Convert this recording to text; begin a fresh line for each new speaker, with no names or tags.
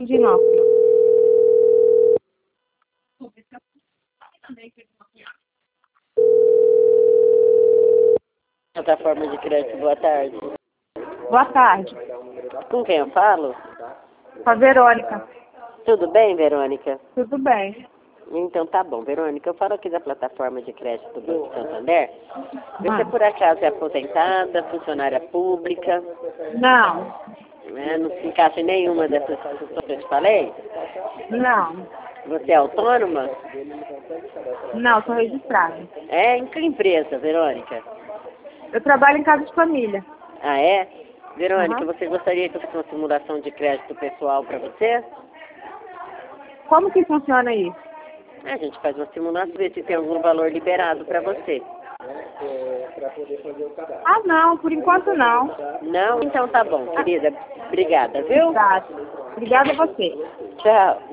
Londinópolis.
Plataforma de crédito, boa tarde.
Boa tarde.
Com quem eu falo?
Com a Verônica.
Tudo bem, Verônica?
Tudo bem.
Então tá bom, Verônica. Eu falo aqui da plataforma de crédito do Banco Santander. Você por acaso é aposentada, funcionária pública?
Não.
Não se encaixa em nenhuma dessas situações que eu te falei?
Não.
Você é autônoma?
Não, sou registrada.
É? Em que empresa, Verônica?
Eu trabalho em casa de família.
Ah, é? Verônica,
Uhum.
você gostaria que eu fizesse uma simulação de crédito pessoal para você?
Como que funciona isso?
A gente faz uma simulação, ver se tem algum valor liberado para você.
Ah, não. Por enquanto, não.
Não? Então tá bom, querida. Obrigada, viu?
Tá. Obrigada a você.
Tchau.